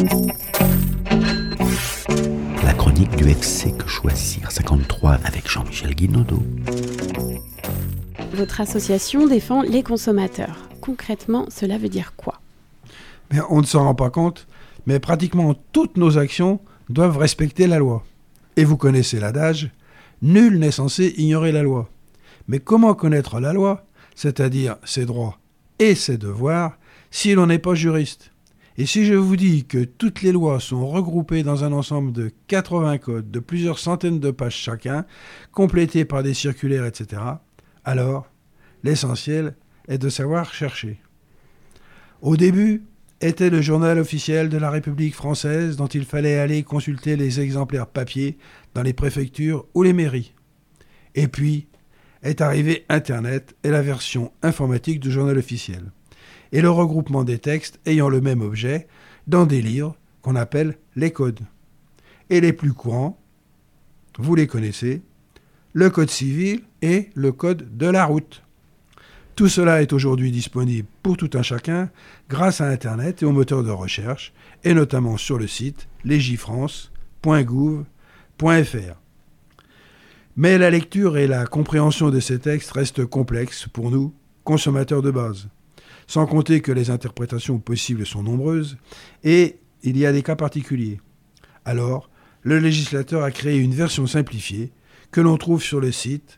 La chronique du FC Que Choisir 53 avec Jean-Michel Guinaudot. Votre association défend les consommateurs. Concrètement, cela veut dire quoi ? On ne s'en rend pas compte, mais pratiquement toutes nos actions doivent respecter la loi. Et vous connaissez l'adage, nul n'est censé ignorer la loi. Mais comment connaître la loi, c'est-à-dire ses droits et ses devoirs, si l'on n'est pas juriste ? Et si je vous dis que toutes les lois sont regroupées dans un ensemble de 80 codes de plusieurs centaines de pages chacun, complétés par des circulaires, etc., alors l'essentiel est de savoir chercher. Au début était le journal officiel de la République française dont il fallait aller consulter les exemplaires papier dans les préfectures ou les mairies. Et puis est arrivé Internet et la version informatique du journal officiel. Et le regroupement des textes ayant le même objet dans des livres qu'on appelle les codes. Et les plus courants, vous les connaissez, le code civil et le code de la route. Tout cela est aujourd'hui disponible pour tout un chacun grâce à Internet et aux moteurs de recherche, et notamment sur le site legifrance.gouv.fr. Mais la lecture et la compréhension de ces textes restent complexes pour nous, consommateurs de base. Sans compter que les interprétations possibles sont nombreuses, et il y a des cas particuliers. Alors, le législateur a créé une version simplifiée que l'on trouve sur le site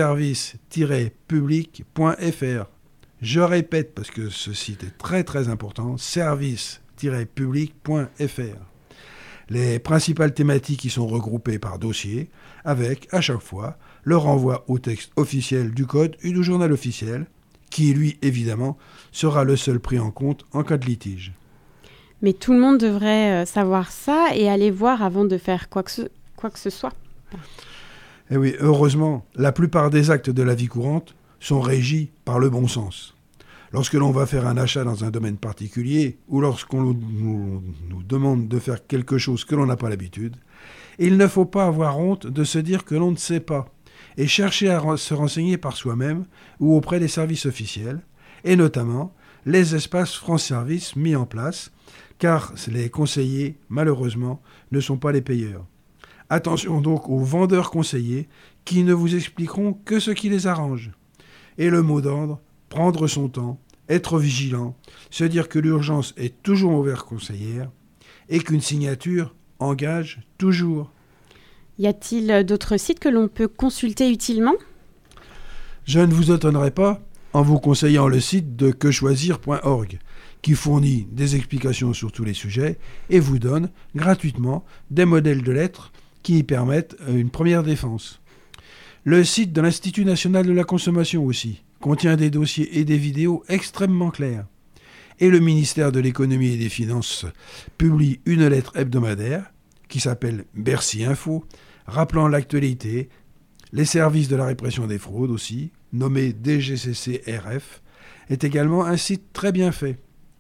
service-public.fr. Je répète, parce que ce site est très très important, service-public.fr. Les principales thématiques y sont regroupées par dossier, avec, à chaque fois, le renvoi au texte officiel du code et du journal officiel, qui, lui, évidemment, sera le seul pris en compte en cas de litige. Mais tout le monde devrait savoir ça et aller voir avant de faire quoi que ce soit. Et oui, heureusement, la plupart des actes de la vie courante sont régis par le bon sens. Lorsque l'on va faire un achat dans un domaine particulier ou lorsqu'on nous demande de faire quelque chose que l'on n'a pas l'habitude, il ne faut pas avoir honte de se dire que l'on ne sait pas et chercher à se renseigner par soi-même ou auprès des services officiels, et notamment les espaces France Service mis en place, car les conseillers, malheureusement, ne sont pas les payeurs. Attention donc aux vendeurs conseillers qui ne vous expliqueront que ce qui les arrange. Et le mot d'ordre, prendre son temps, être vigilant, se dire que l'urgence est toujours envers conseillère et qu'une signature engage toujours. Y a-t-il d'autres sites que l'on peut consulter utilement ? Je ne vous étonnerai pas en vous conseillant le site de quechoisir.org qui fournit des explications sur tous les sujets et vous donne gratuitement des modèles de lettres qui y permettent une première défense. Le site de l'Institut national de la consommation aussi contient des dossiers et des vidéos extrêmement clairs. Et le ministère de l'économie et des finances publie une lettre hebdomadaire qui s'appelle Bercy Info, rappelant l'actualité, les services de la répression des fraudes aussi, nommé DGCCRF, est également un site très bien fait.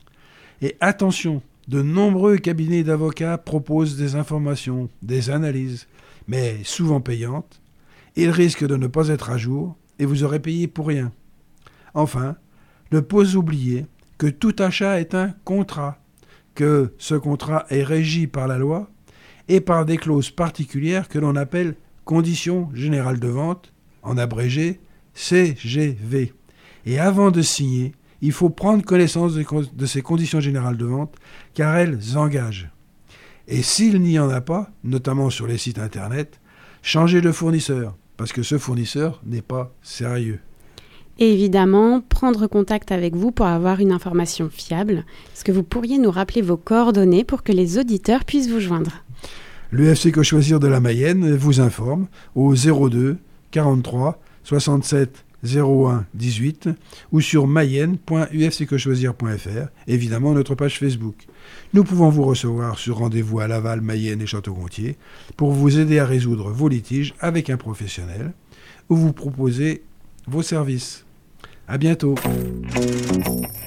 Et attention, de nombreux cabinets d'avocats proposent des informations, des analyses, mais souvent payantes. Ils risquent de ne pas être à jour et vous aurez payé pour rien. Enfin, ne pas oublier que tout achat est un contrat, que ce contrat est régi par la loi et par des clauses particulières que l'on appelle conditions générales de vente, en abrégé CGV. Et avant de signer, il faut prendre connaissance de ces conditions générales de vente, car elles engagent. Et s'il n'y en a pas, notamment sur les sites internet, changez de fournisseur, parce que ce fournisseur n'est pas sérieux. Et évidemment, prendre contact avec vous pour avoir une information fiable. Est-ce que vous pourriez nous rappeler vos coordonnées pour que les auditeurs puissent vous joindre ? L'UFC Que Choisir de la Mayenne vous informe au 02 43 67 01 18 ou sur mayenne.ufcquechoisir.fr, évidemment notre page Facebook. Nous pouvons vous recevoir sur rendez-vous à Laval, Mayenne et Château-Gontier pour vous aider à résoudre vos litiges avec un professionnel ou vous proposer vos services. À bientôt.